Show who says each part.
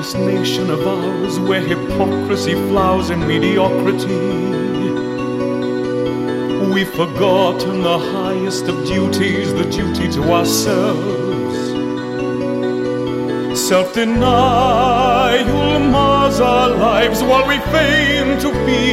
Speaker 1: this nation of ours, where hypocrisy flowers in mediocrity. We've forgotten the highest of duties, the duty to ourselves. Self-denial mars our lives while we feign to be